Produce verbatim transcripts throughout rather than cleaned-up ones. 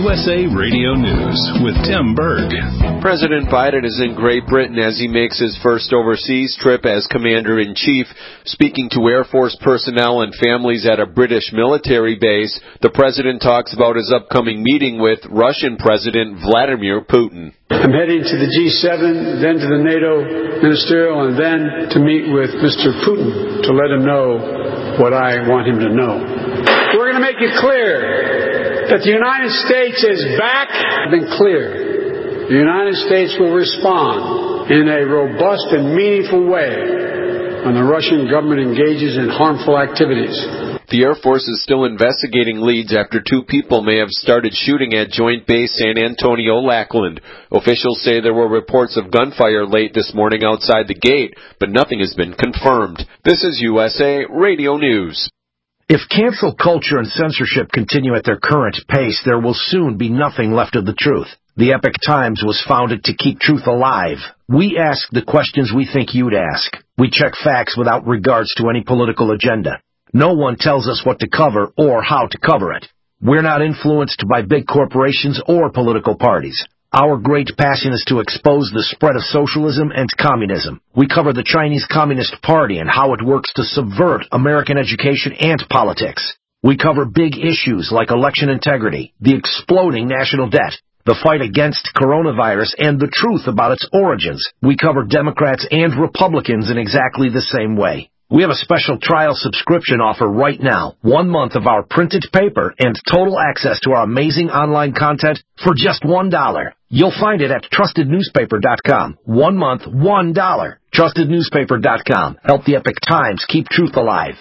U S A Radio News with Tim Berg. President Biden is in Great Britain as he makes his first overseas trip as Commander-in-Chief. Speaking to Air Force personnel and families at a British military base, the president talks about his upcoming meeting with Russian President Vladimir Putin. I'm heading to the G seven, then to the NATO ministerial, and then to meet with Mister Putin to let him know what I want him to know. We're going to make it clear that the United States is back. I've been clear. The United States will respond in a robust and meaningful way when the Russian government engages in harmful activities. The Air Force is still investigating leads after two people may have started shooting at Joint Base San Antonio, Lackland. Officials say there were reports of gunfire late this morning outside the gate, but nothing has been confirmed. This is U S A Radio News. If cancel culture and censorship continue at their current pace, there will soon be nothing left of the truth. The Epoch Times was founded to keep truth alive. We ask the questions we think you'd ask. We check facts without regards to any political agenda. No one tells us what to cover or how to cover it. We're not influenced by big corporations or political parties. Our great passion is to expose the spread of socialism and communism. We cover the Chinese Communist Party and how it works to subvert American education and politics. We cover big issues like election integrity, the exploding national debt, the fight against coronavirus, and the truth about its origins. We cover Democrats and Republicans in exactly the same way. We have a special trial subscription offer right now. One month of our printed paper and total access to our amazing online content for just one dollar. You'll find it at trusted newspaper dot com. One month, one dollar. trusted newspaper dot com. Help the Epoch Times keep truth alive.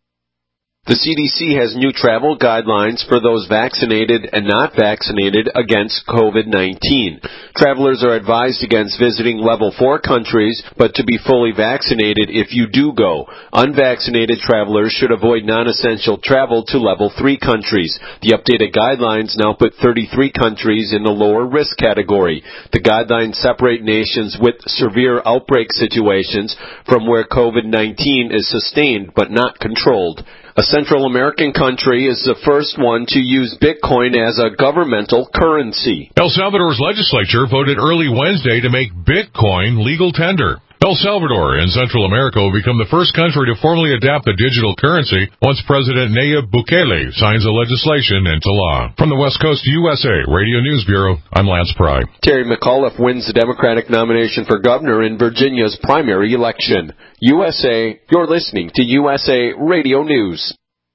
The C D C has new travel guidelines for those vaccinated and not vaccinated against COVID nineteen. Travelers are advised against visiting level four countries, but to be fully vaccinated if you do go. Unvaccinated travelers should avoid non-essential travel to level three countries. The updated guidelines now put thirty-three countries in the lower risk category. The guidelines separate nations with severe outbreak situations from where COVID nineteen is sustained but not controlled. A Central American country is the first one to use Bitcoin as a governmental currency. El Salvador's legislature voted early Wednesday to make Bitcoin legal tender. El Salvador in Central America will become the first country to formally adopt the digital currency once President Nayib Bukele signs the legislation into law. From the West Coast U S A Radio News Bureau, I'm Lance Pry. Terry McAuliffe wins the Democratic nomination for governor in Virginia's primary election. U S A, you're listening to U S A Radio News.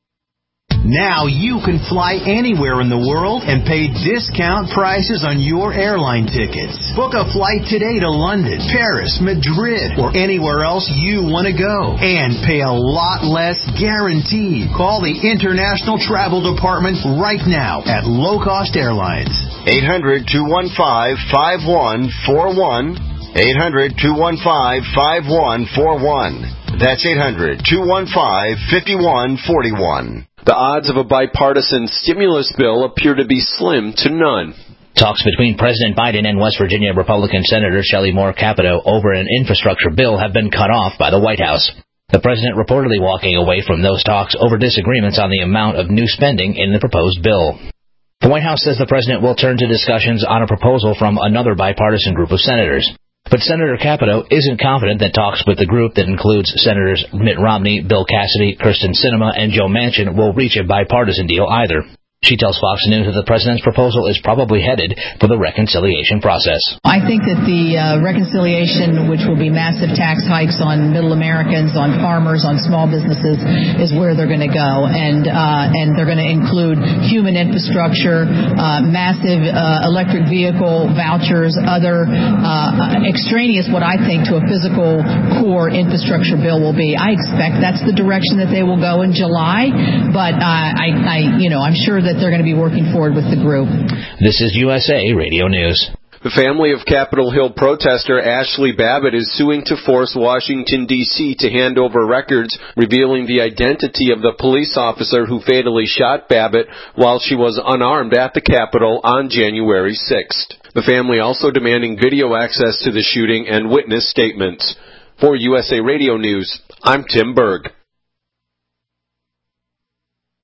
Now you can fly anywhere in the world and pay discount prices on your airline tickets. Book a flight today to London, Paris, Madrid, or anywhere else you want to go. And pay a lot less guaranteed. Call the International Travel Department right now at Low Cost Airlines. eight hundred, two one five, five one four one. eight hundred, two one five, five one four one. That's eight hundred, two one five, five one four one. The odds of a bipartisan stimulus bill appear to be slim to none. Talks between President Biden and West Virginia Republican Senator Shelley Moore Capito over an infrastructure bill have been cut off by the White House. The president reportedly walking away from those talks over disagreements on the amount of new spending in the proposed bill. The White House says the president will turn to discussions on a proposal from another bipartisan group of senators. But Senator Capito isn't confident that talks with the group that includes Senators Mitt Romney, Bill Cassidy, Kyrsten Sinema, and Joe Manchin will reach a bipartisan deal either. She tells Fox News that the president's proposal is probably headed for the reconciliation process. I think that the uh, reconciliation, which will be massive tax hikes on middle Americans, on farmers, on small businesses, is where they're going to go. And uh, and they're going to include human infrastructure, uh, massive uh, electric vehicle vouchers, other uh, extraneous, what I think, to a physical core infrastructure bill will be. I expect that's the direction that they will go in July. But uh, I, I, you know, I'm sure that that they're going to be working forward with the group. This is U S A Radio News. The family of Capitol Hill protester Ashley Babbitt is suing to force Washington, D C to hand over records revealing the identity of the police officer who fatally shot Babbitt while she was unarmed at the Capitol on January sixth. The family also demanding video access to the shooting and witness statements. For U S A Radio News, I'm Tim Berg.